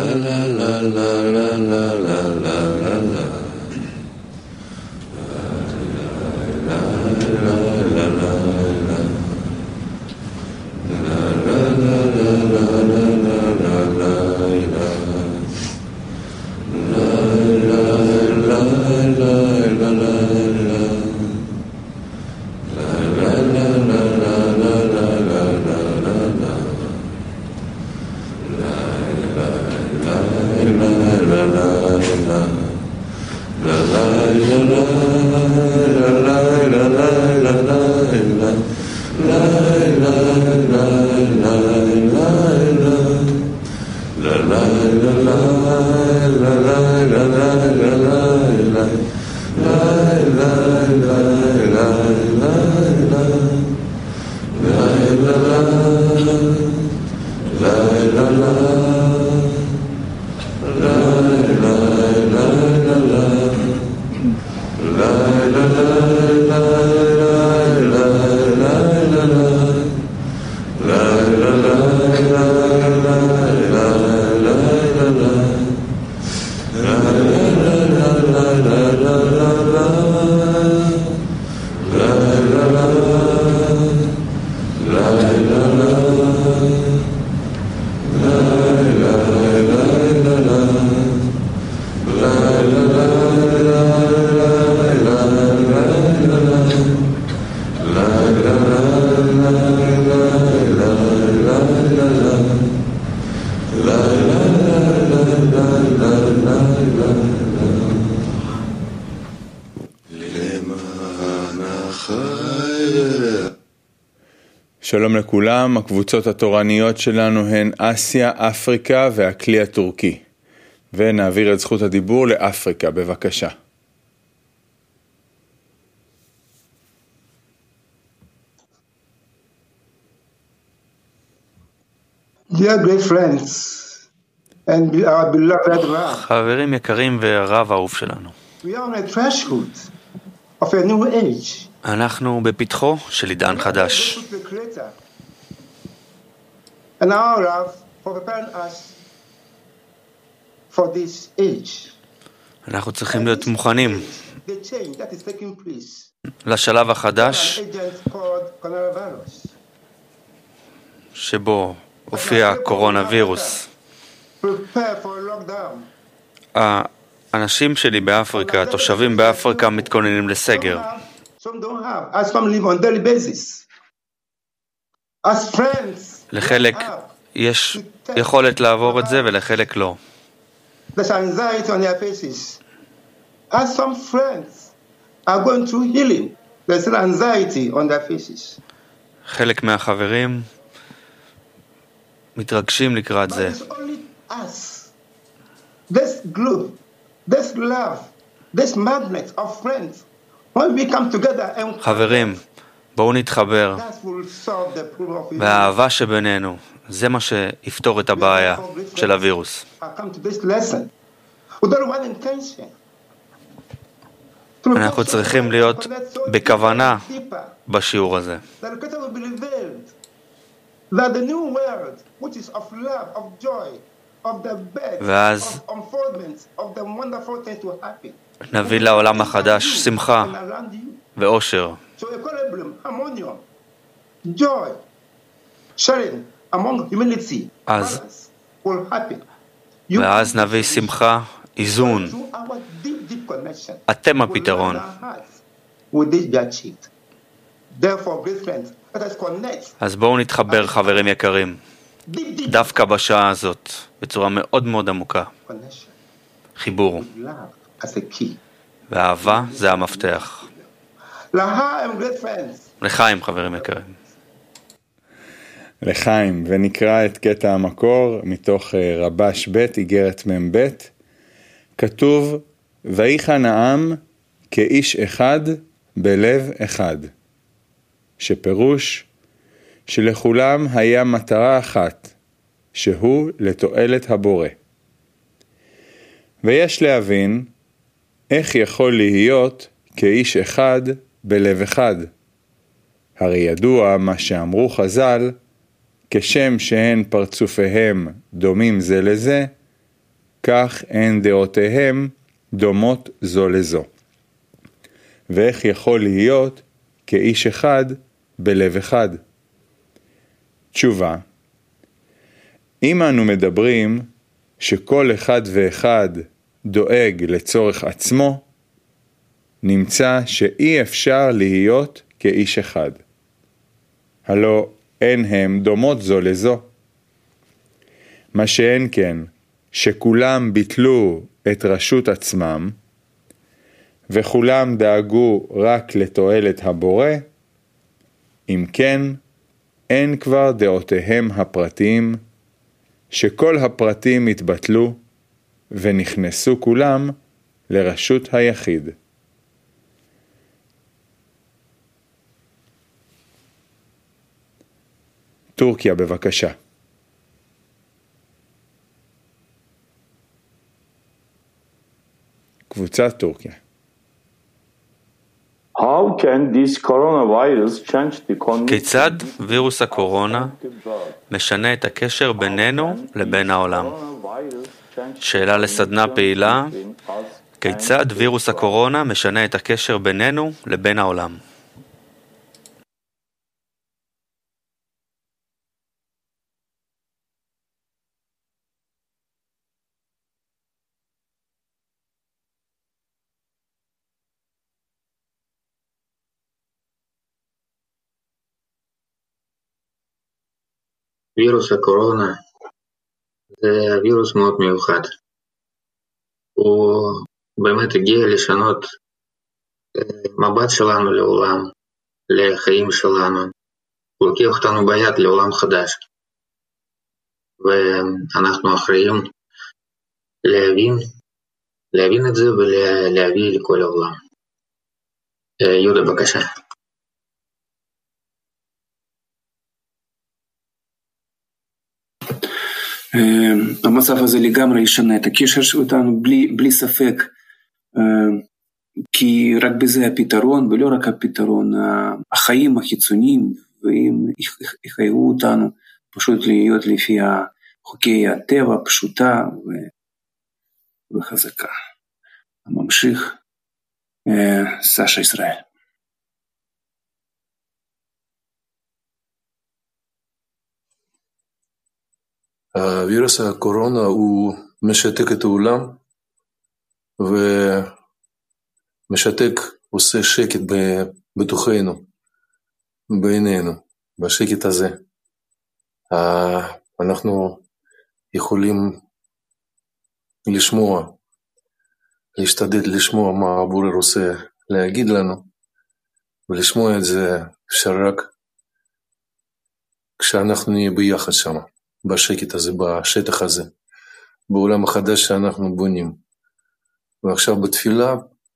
שלום לכולם, הקבוצות התורניות שלנו הן אסיה, אפריקה והכלי הטורקי. ונעביר את זכות הדיבור לאפריקה, בבקשה. Dear great friends and our beloved Rav, חברים יקרים והרב האהוב שלנו, we are on a threshold of a new age. אנחנו בפתחו של עידן חדש. And our Rav for preparing us for this age. אנחנו צריכים להיות מוכנים The change that is taking place. לשלב החדש An agent called coronavirus. שבו הופיע קורונה וירוס. Prepare for a lockdown. האנשים שלי באפריקה, התושבים באפריקה מתכוננים לסגר. Some don't have, as some live on daily basis. As friends, לחלק יש יכולת לעבור את זה ולחלק לא. there's anxiety on their faces. As some friends are going through healing, there's still anxiety on their faces. חלק מהחברים מתרגשים לקראת זה. But it's only us. This group, this love, this magnet of friends. When we come together and חברים, בואו נתחבר, that will solve the problem of והאהבה שבינינו, זה מה שיפתור את הבעיה של הווירוס. I come to this lesson with only one intention. אנחנו צריכים להיות בכוונה בשיעור הזה. That the creator will be revealed. That the new world, which is of love, of joy, of the birth, ואז of unfoldment, of the wonderful things to happen. נביא לעולם החדש שמחה And around you. ואושר. So equilibrium, harmonium, joy, sharing among humanity, אז- balance will happen. ואז נביא שמחה, איזון. Through our deep, deep connection. אתם הפתרון. Will this be achieved? Therefore, great friends, let us connect. אז בואו נתחבר, חברים יקרים, Deep, deep דווקא בשעה הזאת, בצורה מאוד מאוד עמוקה. connection. חיבור, Love as a key. ואהבה זה המפתח. Lahai and great friends. לחיים, חברים יקרים. לחיים, ונקרא את קטע המקור מתוך רבש ב' איגרת מ"ב. כתוב, ויחן העם כאיש אחד בלב אחד, שפירוש שלכולם היה מטרה אחת, שהוא לתועלת הבורא. ויש להבין איך יכול להיות כאיש אחד בלב אחד. הרי ידוע מה שאמרו חז"ל, כשם שהן פרצופיהם דומים זה לזה, כך הן דעותיהם דומות זו לזו. ואיך יכול להיות כאיש אחד בלב אחד? תשובה, אם אנו מדברים שכל אחד ואחד דואג לצורך עצמו, נמצא שאי אפשר להיות כאיש אחד. הלא אין הם דומות זו לזו. מה שאין כן, שכולם ביטלו את רשות עצמם, וכולם דאגו רק לתועלת הבורא, אם כן, אין כבר דעותיהם הפרטיים, שכל הפרטים התבטלו, ונכנסו כולם לרשות היחיד. טורקיה בבקשה. קבוצת טורקיה. כיצד וירוס הקורונה משנה את הקשר בינינו לבין העולם? שאלה לסדנה פעילה, כיצד וירוס הקורונה משנה את הקשר בינינו לבין העולם? וירוס הקורונה זה וירוס מאוד מיוחד. הוא באמת הגיע לשנות מבט שלנו לעולם, לחיים שלנו. הוא לוקח אותנו ביד לעולם חדש. ואנחנו אחראים להבין את זה ולהביא לכל העולם. יהודה, בבקשה. המצב הזה לגמרי ישנה את הקשר שלנו בלי ספק, כי רק בזה הפתרון, ולא רק הפתרון, החיים החיצוניים, והם יחייבו אותנו פשוט להיות לפי חוקי הטבע פשוטה וחזקה. ממשיך סשה ישראל. וירוס הקורונה הוא משתק את העולם ומשתק, עושה שקט בתוכנו, בינינו. בשקט הזה אנחנו יכולים לשמוע, להשתדל לשמוע מה הבורא רוצה להגיד לנו, ולשמוע את זה אפשר רק כשאנחנו נהיה ביחד שם, בשקט הזה, בשטח הזה, בעולם החדש שאנחנו בונים. ועכשיו בתפילה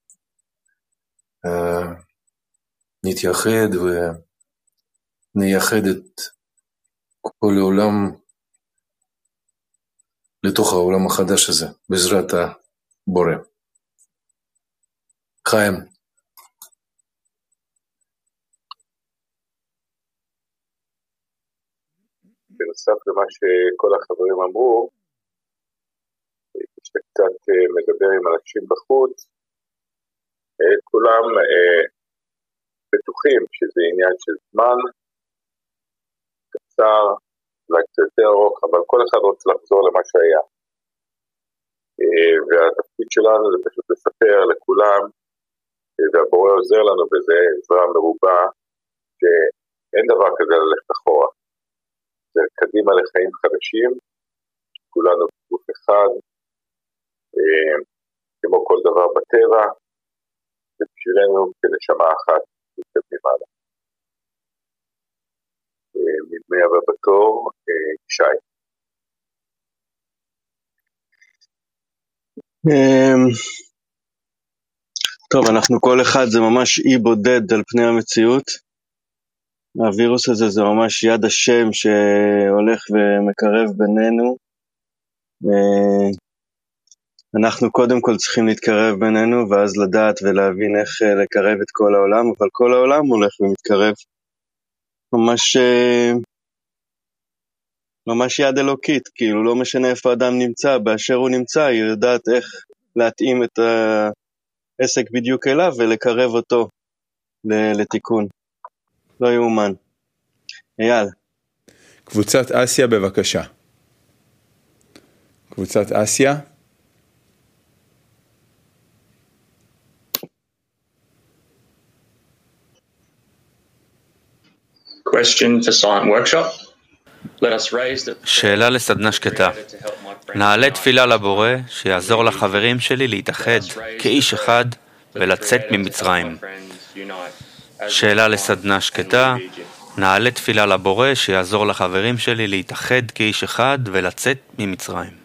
נתייחד ונייחד את כל העולם לתוך העולם החדש הזה, בעזרת הבורא. חיים. בנוסף למה שכל החברים אמרו, כשאתה קצת מדבר עם אנשים בחוץ, כולם בטוחים שזה עניין של זמן, קצר, אולי קצת יותר ארוך, אבל כל אחד רוצה לחזור למה שהיה. והתפקיד שלנו זה פשוט לספר לכולם, והבורא עוזר לנו בזה, עזרה מרובה, שאין דבר כזה ללכת אחורה. זה קדימה לחיים חדשים, כולנו גוף אחד, כמו כל דבר בטבע, ובשבילנו כנשמה אחת מתקדמים הלאה. מי הבא בתור? שי. טוב, אנחנו כל אחד זה ממש אי בודד על פני המציאות. הווירוס הזה זה ממש יד השם שהולך ומקרב בינינו. אנחנו קודם כל צריכים להתקרב בינינו, ואז לדעת ולהבין איך לקרב את כל העולם, אבל כל העולם הולך ומתקרב. ממש ממש יד אלוקית, כאילו לא משנה איפה אדם נמצא, באשר הוא נמצא, היא יודעת איך להתאים את העסק בדיוק אליו ולקרב אותו לתיקון. לא יאומן. אייל. קבוצת אסיה בבקשה. קבוצת אסיה. שאלה לסדנה שקטה. נעלה תפילה לבורא שיעזור לחברים שלי להתאחד כאיש אחד ולצאת ממצרים. שאלה לסדנה שקטה. נעלה תפילה לבורא שיעזור לחברים שלי להתאחד כאיש אחד ולצאת ממצרים.